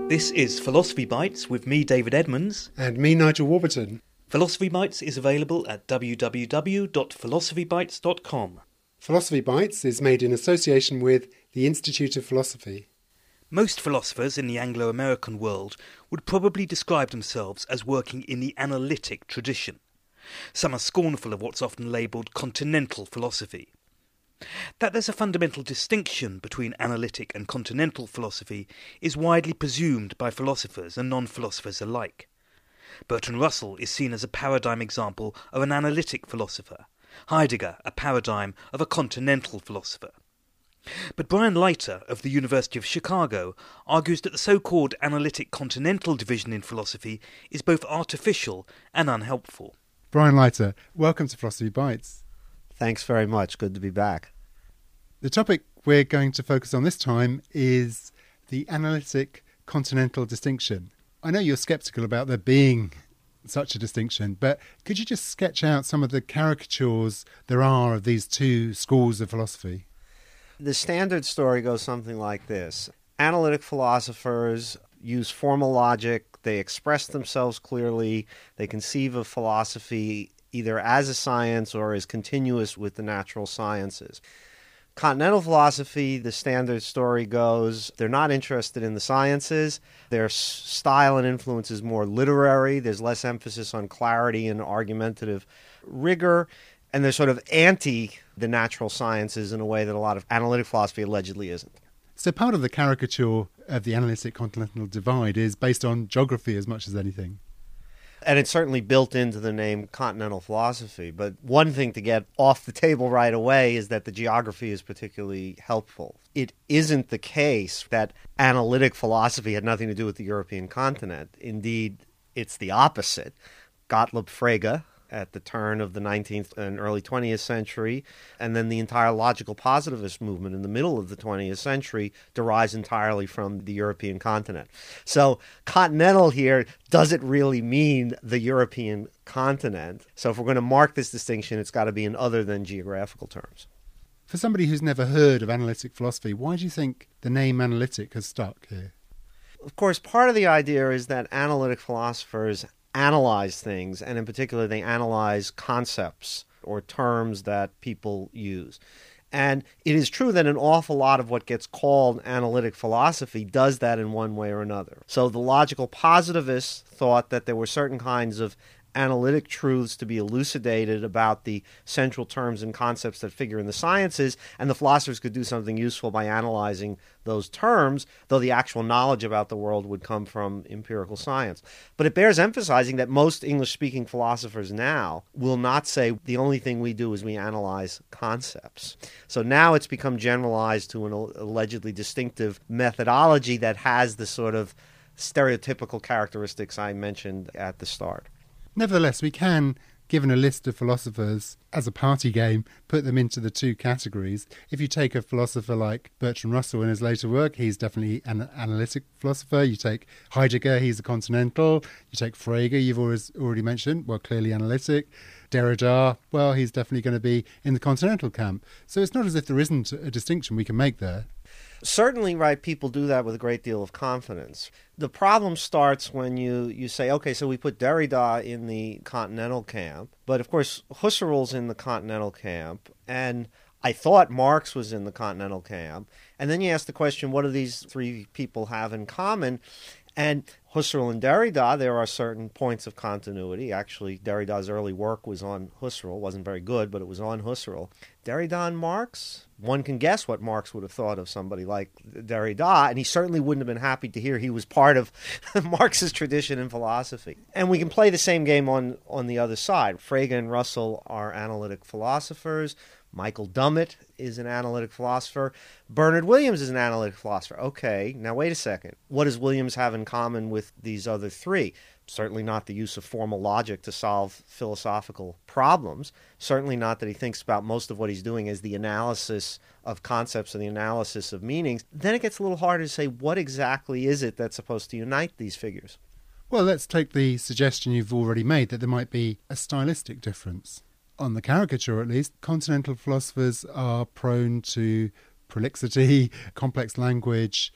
This is Philosophy Bites with me, David Edmonds. And me, Nigel Warburton. Philosophy Bites is available at www.philosophybites.com. Philosophy Bites is made in association with the Institute of Philosophy. Most philosophers in the Anglo-American world would probably describe themselves as working in the analytic tradition. Some are scornful of what's often labelled continental philosophy. That there's a fundamental distinction between analytic and continental philosophy is widely presumed by philosophers and non-philosophers alike. Bertrand Russell is seen as a paradigm example of an analytic philosopher, Heidegger a paradigm of a continental philosopher. But Brian Leiter of the University of Chicago argues that the so-called analytic continental division in philosophy is both artificial and unhelpful. Brian Leiter, welcome to Philosophy Bites. Thanks very much. Good to be back. The topic we're going to focus on this time is the analytic continental distinction. I know you're sceptical about there being such a distinction, but could you just sketch out some of the caricatures there are of these two schools of philosophy? The standard story goes something like this. Analytic philosophers use formal logic. They express themselves clearly. They conceive of philosophy either as a science or as continuous with the natural sciences. Continental philosophy, the standard story goes, they're not interested in the sciences. Their style and influence is more literary. There's less emphasis on clarity and argumentative rigor. And they're sort of anti the natural sciences in a way that a lot of analytic philosophy allegedly isn't. So part of the caricature of the analytic continental divide is based on geography as much as anything. And it's certainly built into the name continental philosophy. But one thing to get off the table right away is that the geography is particularly helpful. It isn't the case that analytic philosophy had nothing to do with the European continent. Indeed, it's the opposite. Gottlob Frege, at the turn of the 19th and early 20th century, and then the entire logical positivist movement in the middle of the 20th century derives entirely from the European continent. So continental here doesn't really mean the European continent. So if we're going to mark this distinction, it's got to be in other than geographical terms. For somebody who's never heard of analytic philosophy, why do you think the name analytic has stuck here? Of course, part of the idea is that analytic philosophers analyze things, and in particular they analyze concepts or terms that people use. And it is true that an awful lot of what gets called analytic philosophy does that in one way or another. So the logical positivists thought that there were certain kinds of analytic truths to be elucidated about the central terms and concepts that figure in the sciences, and the philosophers could do something useful by analyzing those terms, though the actual knowledge about the world would come from empirical science. But it bears emphasizing that most English-speaking philosophers now will not say the only thing we do is we analyze concepts. So now it's become generalized to an allegedly distinctive methodology that has the sort of stereotypical characteristics I mentioned at the start. Nevertheless, we can, given a list of philosophers as a party game, put them into the two categories. If you take a philosopher like Bertrand Russell in his later work, he's definitely an analytic philosopher. You take Heidegger, he's a continental. You take Frege, you've already mentioned, well, clearly analytic. Derrida, well, he's definitely going to be in the continental camp. So it's not as if there isn't a distinction we can make there. Certainly, right, people do that with a great deal of confidence. The problem starts when you say, okay, so we put Derrida in the continental camp, but of course Husserl's in the continental camp, and I thought Marx was in the continental camp. And then you ask the question, what do these three people have in common? And Husserl and Derrida, there are certain points of continuity. Actually, Derrida's early work was on Husserl. Wasn't very good, but it was on Husserl. Derrida and Marx, one can guess what Marx would have thought of somebody like Derrida, and he certainly wouldn't have been happy to hear he was part of Marx's tradition in philosophy. And we can play the same game on the other side. Frege and Russell are analytic philosophers. Michael Dummett is an analytic philosopher. Bernard Williams is an analytic philosopher. Okay, now wait a second. What does Williams have in common with these other three? Certainly not the use of formal logic to solve philosophical problems. Certainly not that he thinks about most of what he's doing as the analysis of concepts and the analysis of meanings. Then it gets a little harder to say what exactly is it that's supposed to unite these figures. Well, let's take the suggestion you've already made that there might be a stylistic difference. On the caricature, at least, continental philosophers are prone to prolixity, complex language.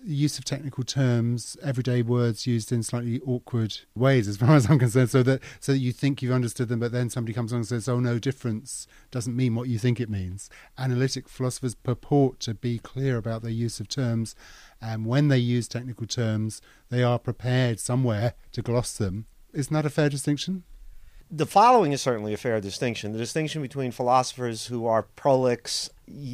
use of technical terms, everyday words used in slightly awkward ways, as far as I'm concerned, so that you think you've understood them, but then somebody comes along and says, oh, no, difference doesn't mean what you think it means. Analytic philosophers purport to be clear about their use of terms, and when they use technical terms, they are prepared somewhere to gloss them. Isn't that a fair distinction? The following is certainly a fair distinction. The distinction between philosophers who are prolix,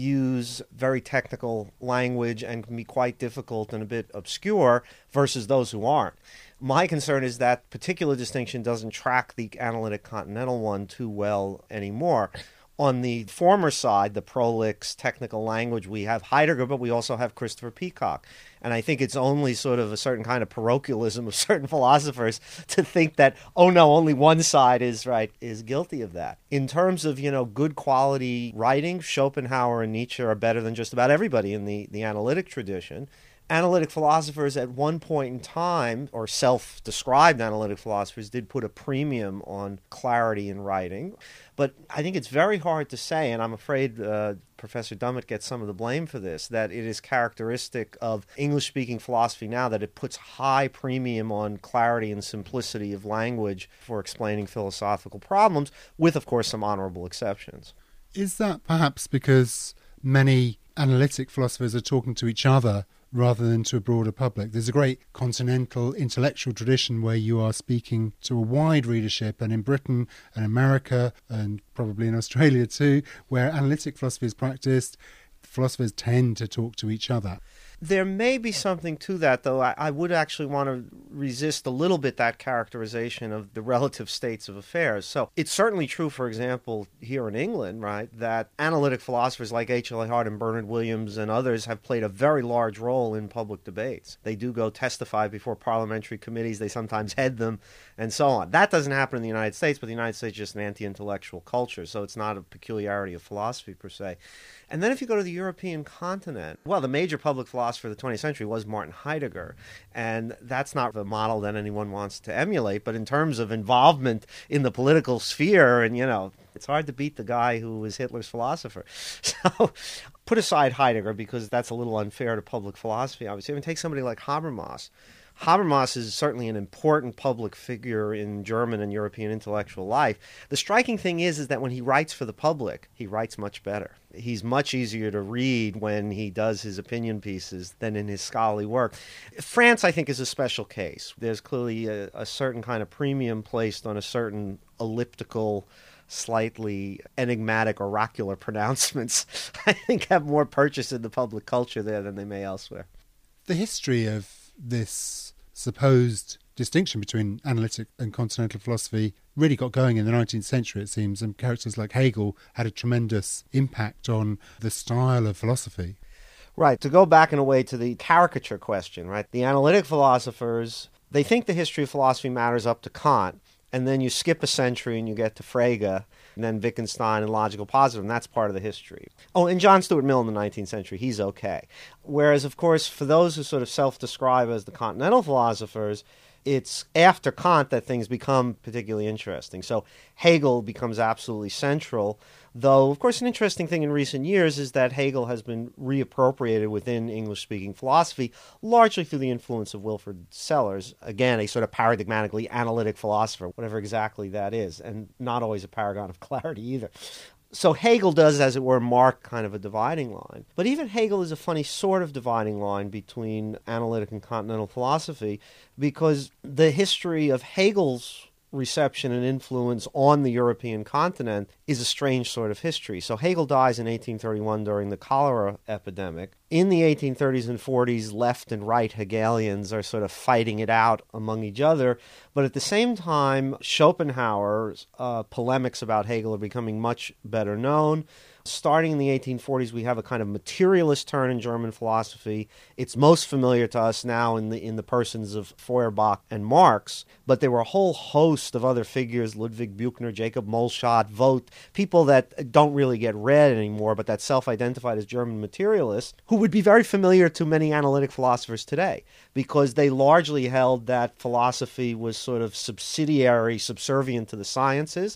use very technical language, and can be quite difficult and a bit obscure, versus those who aren't. My concern is that particular distinction doesn't track the analytic continental one too well anymore. On the former side, the prolix technical language, we have Heidegger, but we also have Christopher Peacock. And I think it's only sort of a certain kind of parochialism of certain philosophers to think that, oh no, only one side is guilty of that. In terms of, good quality writing, Schopenhauer and Nietzsche are better than just about everybody in the analytic tradition. Analytic philosophers at one point in time, or self-described analytic philosophers, did put a premium on clarity in writing. But I think it's very hard to say, and I'm afraid Professor Dummett gets some of the blame for this, that it is characteristic of English-speaking philosophy now that it puts high premium on clarity and simplicity of language for explaining philosophical problems, with, of course, some honorable exceptions. Is that perhaps because many analytic philosophers are talking to each other rather than to a broader public? There's a great continental intellectual tradition where you are speaking to a wide readership, and in Britain and America and probably in Australia too, where analytic philosophy is practiced, philosophers tend to talk to each other. There may be something to that, though. I would actually want to resist a little bit that characterization of the relative states of affairs. So it's certainly true, for example, here in England, right, that analytic philosophers like H.L.A. Hart and Bernard Williams and others have played a very large role in public debates. They do go testify before parliamentary committees. They sometimes head them, and so on. That doesn't happen in the United States, but the United States is just an anti-intellectual culture, so it's not a peculiarity of philosophy per se. And then if you go to the European continent, well, the major public philosopher of the 20th century was Martin Heidegger. And that's not the model that anyone wants to emulate. But in terms of involvement in the political sphere, and, it's hard to beat the guy who was Hitler's philosopher. So put aside Heidegger, because that's a little unfair to public philosophy, obviously. And take somebody like Habermas. Habermas is certainly an important public figure in German and European intellectual life. The striking thing is that when he writes for the public, he writes much better. He's much easier to read when he does his opinion pieces than in his scholarly work. France, I think, is a special case. There's clearly a certain kind of premium placed on a certain elliptical, slightly enigmatic, oracular pronouncements, I think have more purchase in the public culture there than they may elsewhere. The history of this supposed distinction between analytic and continental philosophy really got going in the 19th century, it seems, and characters like Hegel had a tremendous impact on the style of philosophy. Right. To go back in a way to the caricature question, right? The analytic philosophers, they think the history of philosophy matters up to Kant, and then you skip a century and you get to Frege, and then Wittgenstein and logical positivism, and that's part of the history. Oh, and John Stuart Mill in the 19th century, he's okay. Whereas, of course, for those who sort of self-describe as the continental philosophers, it's after Kant that things become particularly interesting. So Hegel becomes absolutely central, though, of course, an interesting thing in recent years is that Hegel has been reappropriated within English-speaking philosophy, largely through the influence of Wilfrid Sellars, again, a sort of paradigmatically analytic philosopher, whatever exactly that is, and not always a paragon of clarity either. So Hegel does, as it were, mark kind of a dividing line. But even Hegel is a funny sort of dividing line between analytic and continental philosophy, because the history of Hegel's reception and influence on the European continent is a strange sort of history. So Hegel dies in 1831 during the cholera epidemic. In the 1830s and 40s, left and right Hegelians are sort of fighting it out among each other. But at the same time, Schopenhauer's polemics about Hegel are becoming much better known. Starting in the 1840s, we have a kind of materialist turn in German philosophy. It's most familiar to us now in the persons of Feuerbach and Marx, but there were a whole host of other figures, Ludwig Buchner, Jacob Molschat, Vogt, people that don't really get read anymore, but that self-identified as German materialists, who would be very familiar to many analytic philosophers today, because they largely held that philosophy was sort of subservient to the sciences.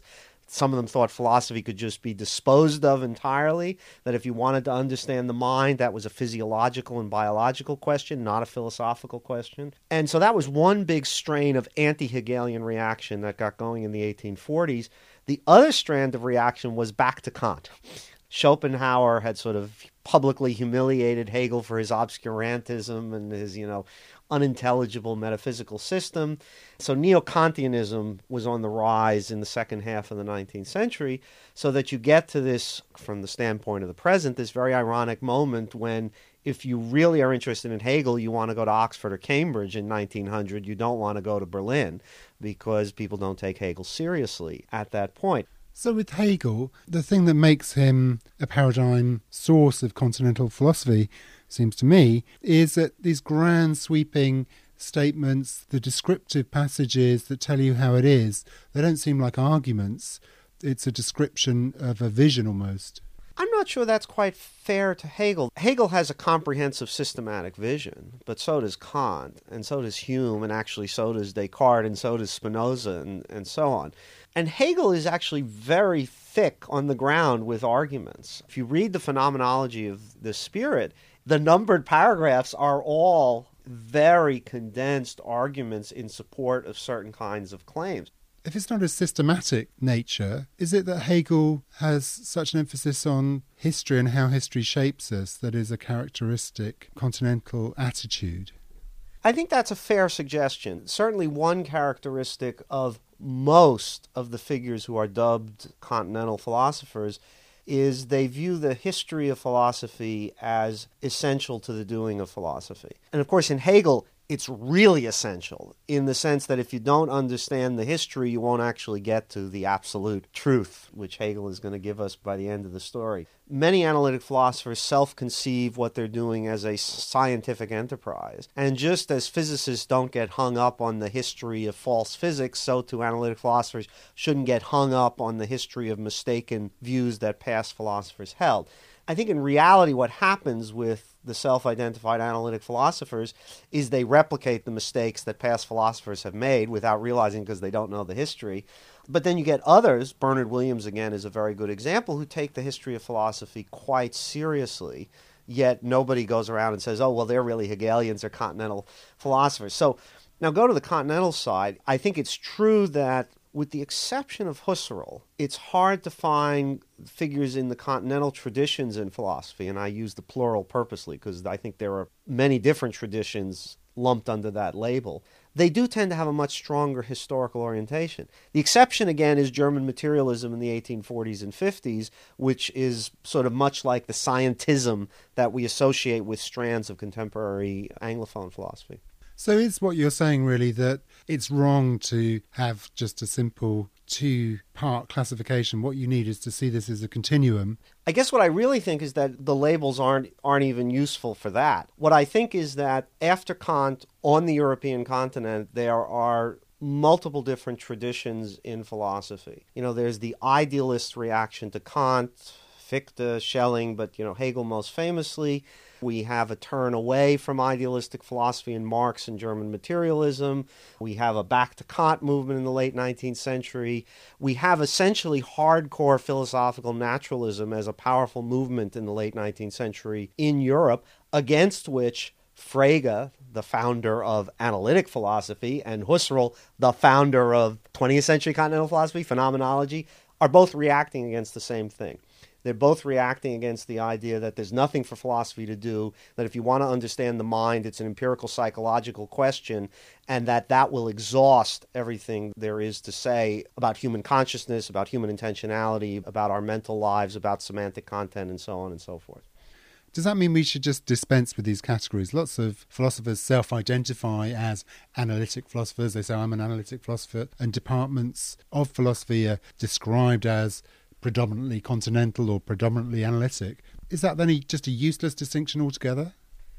Some of them thought philosophy could just be disposed of entirely, that if you wanted to understand the mind, that was a physiological and biological question, not a philosophical question. And so that was one big strain of anti-Hegelian reaction that got going in the 1840s. The other strand of reaction was back to Kant. Schopenhauer had sort of publicly humiliated Hegel for his obscurantism and his, unintelligible metaphysical system. So neo-Kantianism was on the rise in the second half of the 19th century, so that you get to this, from the standpoint of the present, this very ironic moment when, if you really are interested in Hegel, you want to go to Oxford or Cambridge in 1900. You don't want to go to Berlin, because people don't take Hegel seriously at that point. So with Hegel, the thing that makes him a paradigm source of continental philosophy, seems to me, is that these grand sweeping statements, the descriptive passages that tell you how it is, they don't seem like arguments. It's a description of a vision almost. I'm not sure that's quite fair to Hegel. Hegel has a comprehensive systematic vision, but so does Kant, and so does Hume, and actually so does Descartes, and so does Spinoza, and so on. And Hegel is actually very thick on the ground with arguments. If you read the Phenomenology of the Spirit, the numbered paragraphs are all very condensed arguments in support of certain kinds of claims. If it's not a systematic nature, is it that Hegel has such an emphasis on history and how history shapes us that is a characteristic continental attitude? I think that's a fair suggestion. Certainly one characteristic of most of the figures who are dubbed continental philosophers is they view the history of philosophy as essential to the doing of philosophy. And of course in Hegel, it's really essential in the sense that if you don't understand the history, you won't actually get to the absolute truth, which Hegel is going to give us by the end of the story. Many analytic philosophers self-conceive what they're doing as a scientific enterprise. And just as physicists don't get hung up on the history of false physics, so too analytic philosophers shouldn't get hung up on the history of mistaken views that past philosophers held. I think in reality what happens with the self-identified analytic philosophers is they replicate the mistakes that past philosophers have made without realizing, because they don't know the history. But then you get others, Bernard Williams again is a very good example, who take the history of philosophy quite seriously, yet nobody goes around and says, oh, well, they're really Hegelians or continental philosophers. So now go to the continental side. I think it's true that with the exception of Husserl, it's hard to find figures in the continental traditions in philosophy, and I use the plural purposely because I think there are many different traditions lumped under that label. They do tend to have a much stronger historical orientation. The exception, again, is German materialism in the 1840s and 50s, which is sort of much like the scientism that we associate with strands of contemporary Anglophone philosophy. So is what you're saying really that it's wrong to have just a simple two-part classification? What you need is to see this as a continuum. I guess what I really think is that the labels aren't even useful for that. What I think is that after Kant, on the European continent, there are multiple different traditions in philosophy. There's the idealist reaction to Kant, Fichte, Schelling, but Hegel most famously. We have a turn away from idealistic philosophy in Marx and German materialism. We have a back to Kant movement in the late 19th century. We have essentially hardcore philosophical naturalism as a powerful movement in the late 19th century in Europe, against which Frege, the founder of analytic philosophy, and Husserl, the founder of 20th century continental philosophy, phenomenology, are both reacting against the same thing. They're both reacting against the idea that there's nothing for philosophy to do, that if you want to understand the mind, it's an empirical psychological question, and that will exhaust everything there is to say about human consciousness, about human intentionality, about our mental lives, about semantic content, and so on and so forth. Does that mean we should just dispense with these categories? Lots of philosophers self-identify as analytic philosophers. They say, I'm an analytic philosopher. And departments of philosophy are described as predominantly continental or predominantly analytic. Is that then just a useless distinction altogether?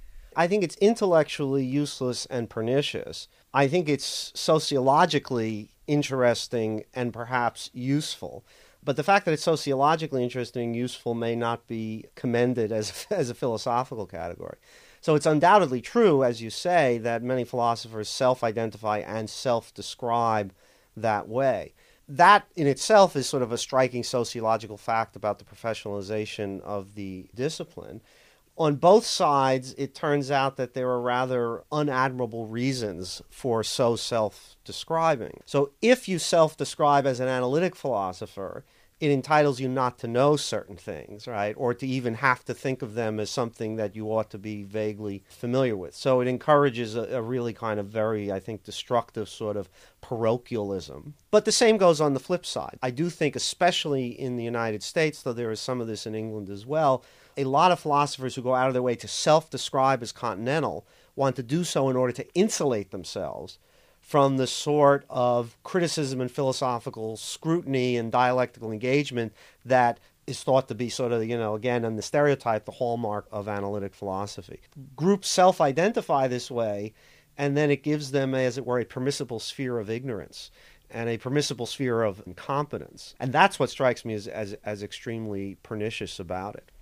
I think it's intellectually useless and pernicious. I think it's sociologically interesting and perhaps useful. But the fact that it's sociologically interesting and useful may not be commended as a philosophical category. So it's undoubtedly true, as you say, that many philosophers self-identify and self-describe that way. that in itself is sort of a striking sociological fact about the professionalization of the discipline. On both sides, it turns out that there are rather unadmirable reasons for so self-describing. So if you self-describe as an analytic philosopher, it entitles you not to know certain things, right? Or to even have to think of them as something that you ought to be vaguely familiar with. So it encourages a really kind of very, I think, destructive sort of parochialism. But the same goes on the flip side. I do think, especially in the United States, though there is some of this in England as well, a lot of philosophers who go out of their way to self-describe as continental want to do so in order to insulate themselves from the sort of criticism and philosophical scrutiny and dialectical engagement that is thought to be sort of, again, in the stereotype, the hallmark of analytic philosophy. Groups self-identify this way, and then it gives them, as it were, a permissible sphere of ignorance and a permissible sphere of incompetence. And that's what strikes me as extremely pernicious about it.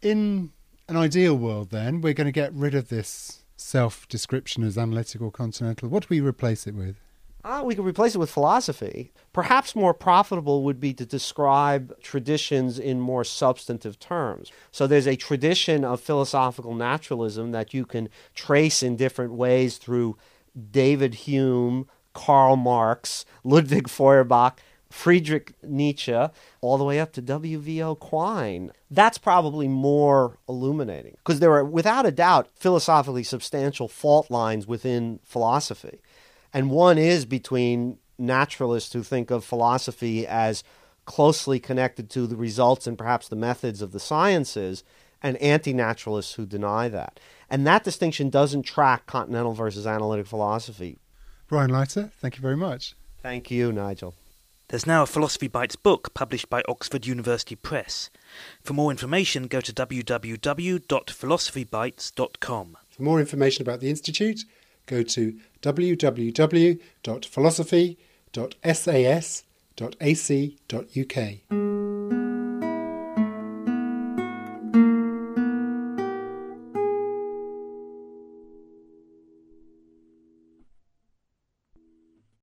In an ideal world, then, we're going to get rid of this self-description as analytical continental. What do we replace it with? We could replace it with philosophy. Perhaps more profitable would be to describe traditions in more substantive terms. So there's a tradition of philosophical naturalism that you can trace in different ways through David Hume, Karl Marx, Ludwig Feuerbach, Friedrich Nietzsche, all the way up to W.V.O. Quine. That's probably more illuminating, because there are, without a doubt, philosophically substantial fault lines within philosophy. And one is between naturalists who think of philosophy as closely connected to the results and perhaps the methods of the sciences, and anti-naturalists who deny that. And that distinction doesn't track continental versus analytic philosophy. Brian Leiter, thank you very much. Thank you, Nigel. There's now a Philosophy Bites book published by Oxford University Press. For more information, go to www.philosophybites.com. For more information about the Institute, go to www.philosophy.sas.ac.uk.